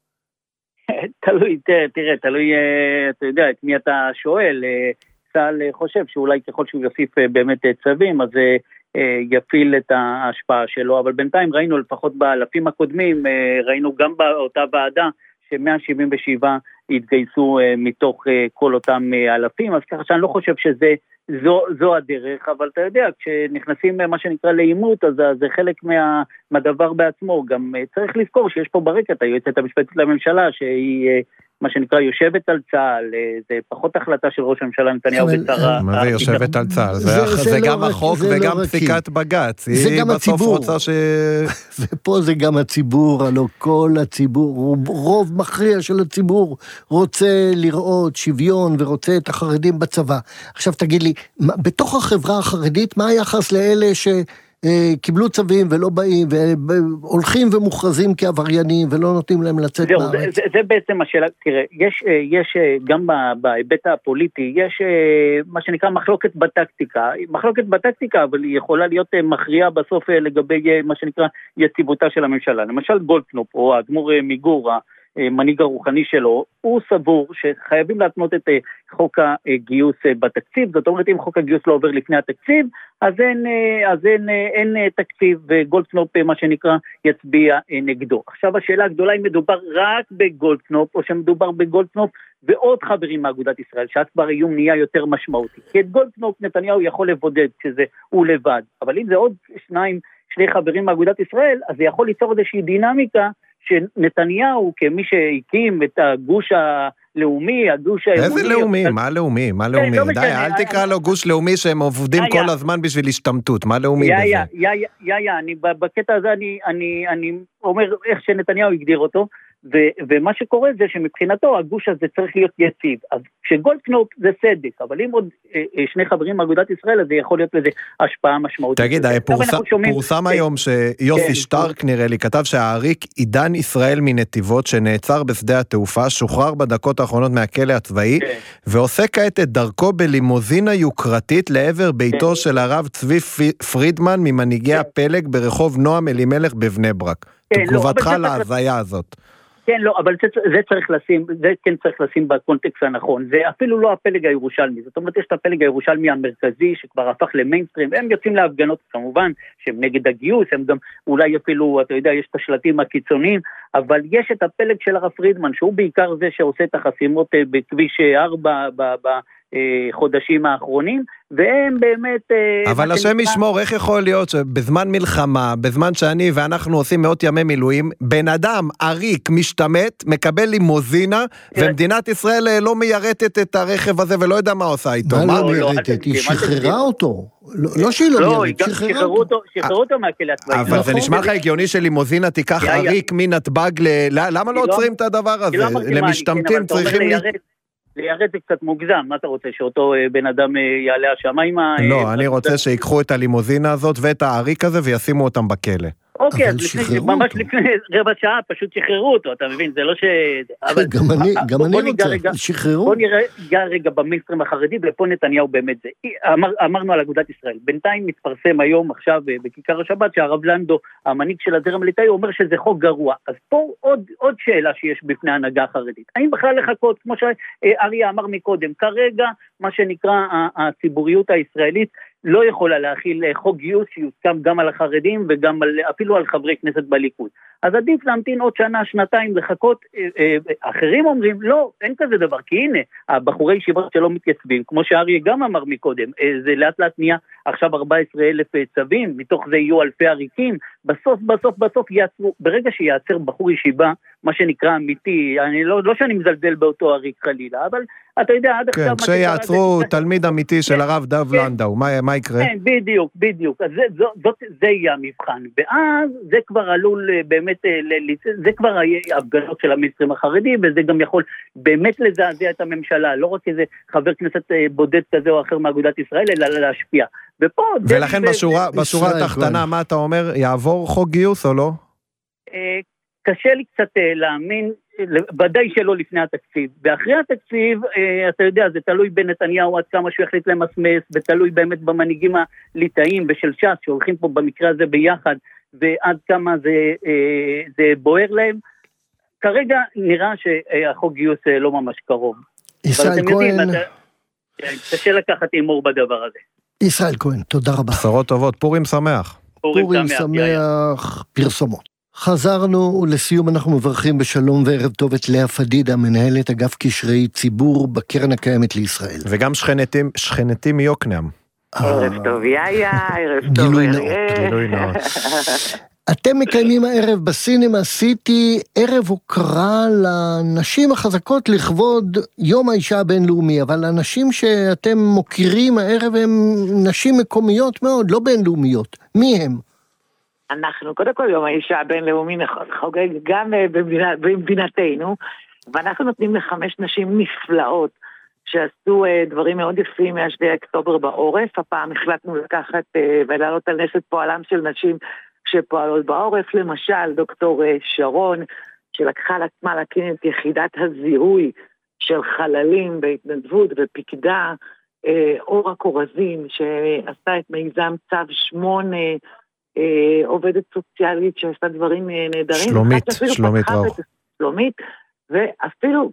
תלוי, תלוי, אתה יודע, את מי אתה שואל, צה"ל חושב שאולי ככל שהוא יוסיף באמת צווים, אז יפיל את ההשפעה שלו, אבל בינתיים ראינו לפחות באלפים הקודמים, ראינו גם באותה ועדה ש177 התגייסו מתוך כל אותם אלפים, אז ככה שאני לא חושב שזו הדרך, אבל אתה יודע, כשנכנסים מה שנקרא לאימות, אז זה חלק מהדבר בעצמו, גם צריך לזכור שיש פה ברקע את היועצת המשפטית לממשלה, שהיא מה שנקרא יושבת על צה"ל, זה פחות החלטה של ראש הממשלה נתניהו ושר... מה זה יושבת על צה"ל? זה גם החוק וגם פסיקת בג"ץ. היא בסוף רוצה ש... ופה זה גם הציבור, הלא כל הציבור, רוב מכריע של הציבור רוצה לראות שוויון ורוצה את החרדים בצבא. עכשיו תגיד לי, בתוך החברה החרדית, מה היחס לאלה קיבלו צווים ולא באים, והולכים ומוכרזים כעבריינים, ולא נותנים להם לצאת מארץ. זה בעצם השאלה, תראה, יש גם בהיבט הפוליטי, יש מה שנקרא מחלוקת בטקטיקה, אבל היא יכולה להיות מכריעה בסוף לגבי מה שנקרא יציבותה של הממשלה. למשל גולדקנופ, או האדמו"ר מגור, המנהיג הרוחני שלו, הוא סבור שחייבים להתנות את חוק הגיוס בתקציב, זאת אומרת אם חוק הגיוס לא עובר לפני התקציב, אז אין תקציב, וגולדקנופ מה שנקרא יצביע נגדו. עכשיו השאלה הגדולה היא מדובר רק בגולדקנופ, או שמדובר בגולדקנופ ועוד חברים מאגודת ישראל, שאז כבר איום נהיה יותר משמעותי. כי את גולדקנופ נתניהו יכול לבודד כשזה הוא לבד, אבל אם זה עוד שני חברים מאגודת ישראל, אז זה יכול ליצור איזושהי דינמיקה, שנתניהו כמי שהקים את הגוש הלאומי, הגוש האמוני... איזה לאומי? מה לאומי? מה לאומי? די, אל תקרא לו גוש לאומי שהם עובדים כל הזמן בשביל השתמטות. מה לאומי בזה? בקטע הזה אני אומר איך שנתניהו הגדיר אותו, ומה שקורה זה שמבחינתו הגוש הזה צריך להיות יציב. אז כשגולדקנופ זה צדק, אבל אם עוד שני חברים מאגודת ישראל, אז זה יכול להיות לזה השפעה משמעותית. תגיד, פורסם היום שיוסי שטרק נראה לי, כתב שהעריק עידן ישראל מנתיבות שנעצר בשדה התעופה, שוחרר בדקות האחרונות מהכלא הצבאי, ועושה כעת את דרכו בלימוזינה יוקרתית לעבר ביתו של הרב צבי פרידמן ממנהיגי הפלג ברחוב נועם אלימלך בבני ברק. תגובתך להזיה הזאת. כן, לא, אבל זה כן צריך לשים בקונטקסט הנכון. זה אפילו לא הפלג הירושלמי. זאת אומרת, יש את הפלג הירושלמי המרכזי, שכבר הפך למיינסטרים, והם יוצאים להפגנות כמובן, שהם נגד הגיוס, הם גם אולי אפילו, אתה יודע, יש את השלטים הקיצוניים, אבל יש את הפלג של הרב פרידמן, שהוא בעיקר זה שעושה את החסימות בכביש 4 בחודשים האחרונים, והם באמת... אבל השם ישמור, איך יכול להיות שבזמן מלחמה, בזמן שאני ואנחנו עושים מאות ימי מילואים, בן אדם עריק משתמט, מקבל לימוזינה, ומדינת ישראל לא מיירטת את הרכב הזה ולא יודע מה עושה איתו. מה לא מיירטת? היא שחררה אותו. לא שהיא לא מיירטת, שחררו אותו מהכלא הצבאי. אבל זה נשמע לך הגיוני שלימוזינה תיקח עריק מנתב"ג, למה לא עוצרים את הדבר הזה? למשתמטים צריכים... לירד זה קצת מוגזם, מה אתה רוצה, שאותו בן אדם יעלה השמיימה? לא, אני רוצה שיקחו את הלימוזינה הזאת ואת העריק הזה וישימו אותם בכלא. אוקיי, אז ממש לפני רבע שעה פשוט שחררו אותו, אתה מבין, זה לא ש... גם אני רוצה, שחררו. בוא נראה רגע במיינסטרים החרדי, ופה נתניהו באמת זה. אמרנו על אגודת ישראל, בינתיים מתפרסם היום, עכשיו בכיכר השבת, שהרב לנדו, המנהיג של הזרם הליטאי, אומר שזה חוק גרוע. אז פה עוד שאלה שיש בפני ההנהגה החרדית. האם בכלל לחכות, כמו שאריה אמר מקודם, כרגע, מה שנקרא הציבוריות הישראלית, לא יכולה להכיל חוק גיוס שיוסכם גם על החרדים וגם אפילו על חברי כנסת בליכוד. אז עדיף להמתין עוד שנה, שנתיים, לחכות. אחרים אומרים, לא, אין כזה דבר, כי הנה, הבחורי ישיבות שלא מתייצבים, כמו שאריה גם אמר מקודם, זה לאט לאט נהיה עכשיו 14,000 צווים, מתוך זה יהיו אלפי עריקים, בסוף יעצרו, ברגע שיעצר בחור ישיבה, מה שנקרא אמיתי, לא שאני מזלזל באותו עריק חלילה, אבל אתה יודע, עד עכשיו... כן, כשיעצרו תלמיד אמיתי של הרב דב לנדאו, מה יקרה? כן, בדיוק, אז זה יהיה המבחן, ואז זה כבר עלול באמת, זה כבר ההפגנות של המיינסטרים החרדי, וזה גם יכול באמת לזעזע את הממשלה, לא רק איזה חבר כנסת בודד כזה או אחר מאגודת ישראל, אלא להשפיע. ולכן בשורה התחתונה, מה אתה אומר, יעבור חוק גיוס או לא? קשה לי קצת להאמין, ודאי שלא לפני התקציב. ואחרי התקציב, אתה יודע, זה תלוי בנתניהו עד כמה שהוא יחליט למסמס, ותלוי באמת במנהיגים הליטאים ושל ש"ס, שהולכים פה במקרה הזה ביחד, ועד כמה זה בוער להם. כרגע נראה שהחוק גיוס לא ממש קרוב. ישראל כהן... קשה לקחת אימור בדבר הזה. ישראל כהן, תודה רבה. בשורות טובות, פורים שמח. פורים שמח, פרסומות. חזרנו, ולסיום אנחנו מברכים בשלום וערב טוב את לאה פדידה, מנהלת אגף קשרי ציבור בקרן הקיימת לישראל. וגם שכנתי מיוקנעם. ערב טוב יאיה, ערב טוב גילוי נאות. אתם מקיימים הערב בסינמה סיטי, ערב הוקרה לנשים החזקות לכבוד יום האישה הבינלאומי, אבל הנשים שאתם מוכירים הערב הם נשים מקומיות מאוד, לא בינלאומיות. מי הם? אנחנו, קודם כל יום האישה הבינלאומי חוגג גם במדינתנו, ואנחנו נותנים ל5 נשים נפלאות, שעשו דברים מאוד יפים מה7 אוקטובר בעורף. הפעם החלטנו לקחת ולהעלות על נס את פועלם של נשים שפועלות בעורף, למשל דוקטור שרון, שלקחה על עצמה להקים את יחידת הזיהוי של חללים בהתנדבות ופיקדה, אורה קורזים שעשתה את מיזם צו 8, עובדת סוציאלית שעשתה דברים נהדרים. שלומית רוח. שלומית, ואפילו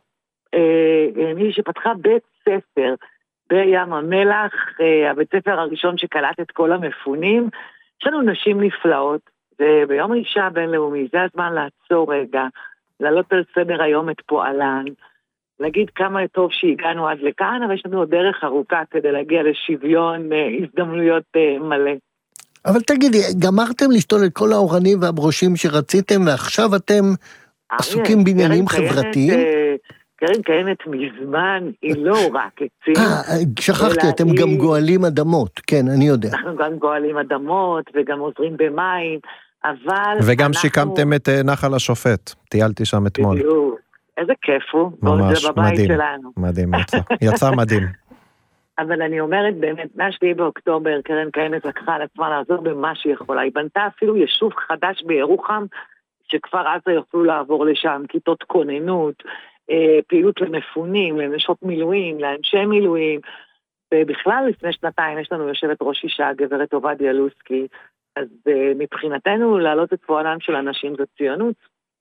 מי שפתחה בית ספר בים המלח, הבית ספר הראשון שקלט את כל המפונים. יש לנו נשים נפלאות, וביום האישה הבינלאומי זה הזמן לעצור רגע, לעלות על סדר היום את פועלן, להגיד כמה טוב שהגענו עד לכאן, אבל יש לנו עוד דרך ארוכה כדי להגיע לשוויון הזדמנויות מלא. אבל תגידי, גמרתם לשתול את כל האורנים והברושים שרציתם, ועכשיו אתם עסוקים בעניינים חברתיים? קרן קיימת מזמן, היא לא רק עצים. שכחתי, אתם גם גואלים אדמות, כן, אני יודע. אנחנו גם גואלים אדמות, וגם עוזרים במים, אבל... וגם שיקמתם את נחל השופט, טיילתי שם אתמול. איזה כיף הוא, ממש, מדהים, מדהים, יצא מדהים. אבל אני אומרת באמת, מה7 באוקטובר, קרן קיימת לקחה על עצמה לעזור במה שהיא יכולה. היא בנתה אפילו יישוב חדש בירוחם, שכבר אז יוכלו לעבור לשם, כיתות כוננות, פעילות למפונים, לנשות מילואים, לאנשי מילואים, ובכלל לפני שנתיים יש לנו יושבת ראש אישה, גברת עובדיה לוסקי, אז מבחינתנו להעלות את פועלם של אנשים זו ציונות,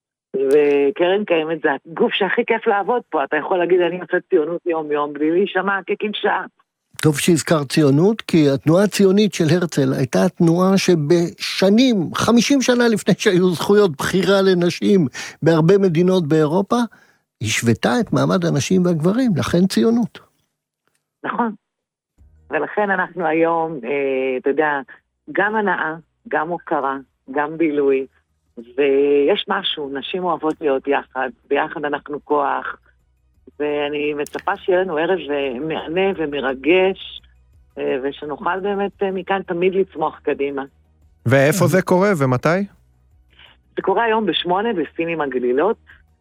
וקרן קיימת זה הגוף שהכי כיף לעבוד פה, אתה יכול להגיד אני עושה ציונות יום יום, בלי להישמע כקדשה. טוב שהזכר ציונות, כי התנועה הציונית של הרצל הייתה תנועה שבשנים, 50 שנה לפני שהיו זכויות בחירה לנשים בהרבה מדינות באירופה, השוותה את מעמד הנשים והגברים, לכן ציונות. נכון. ולכן אנחנו היום, אתה יודע, גם הנאה, גם הוקרה, גם בילוי, ויש משהו, נשים אוהבות להיות יחד, ביחד אנחנו כוח, ואני מצפה שיהיה לנו ערב מענה ומרגש, ושנוכל באמת מכאן תמיד לצמוח קדימה. ואיפה זה קורה ומתי? זה קורה היום ב8 בסינים הגלילות,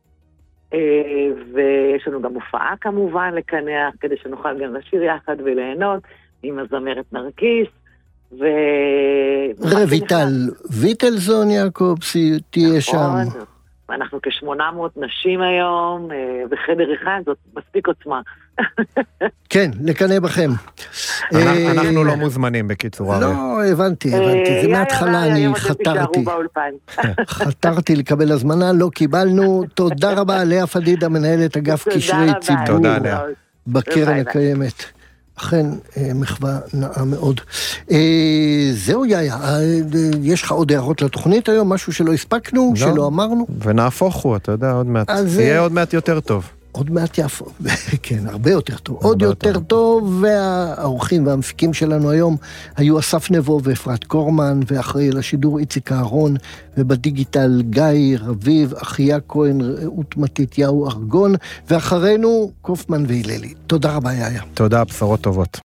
ויש לנו גם הופעה כמובן לקנח, כדי שנוכל גם לשיר יחד וליהנות עם הזמרת נרקיס, רויטל ויטלזון יעקובס תהיה שם. אנחנו כ800 נשים היום, בחדר אחד, זאת מספיק עוצמה. כן, לקנה בכם. אנחנו לא מוזמנים בקיצור. לא, הבנתי, זה מההתחלה אני חתרתי לקבל הזמנה, לא קיבלנו. תודה רבה, לאה פדידה, מנהלת אגף קשרי ציבור בקרן הקיימת. אכן מחווה נאה מאוד. זהו יאיה, יש לך עוד הערות לתוכנית היום, משהו שלא הספקנו, שלא אמרנו? ונהפוך הוא, אתה יודע, עוד מעט. יהיה עוד מעט יותר טוב. עוד מעט יפו, כן, הרבה יותר טוב. עוד יותר טוב, והאורחים והמפיקים שלנו היום היו אסף נבו ואפרת קורמן, ואחראי לשידור איציק אהרון, ובדיגיטל גיא רביב, אחיה כהן, רעות מתתיהו ארגון, ואחרינו קופמן והיללי. תודה רבה, יאיה. תודה, בשורות טובות.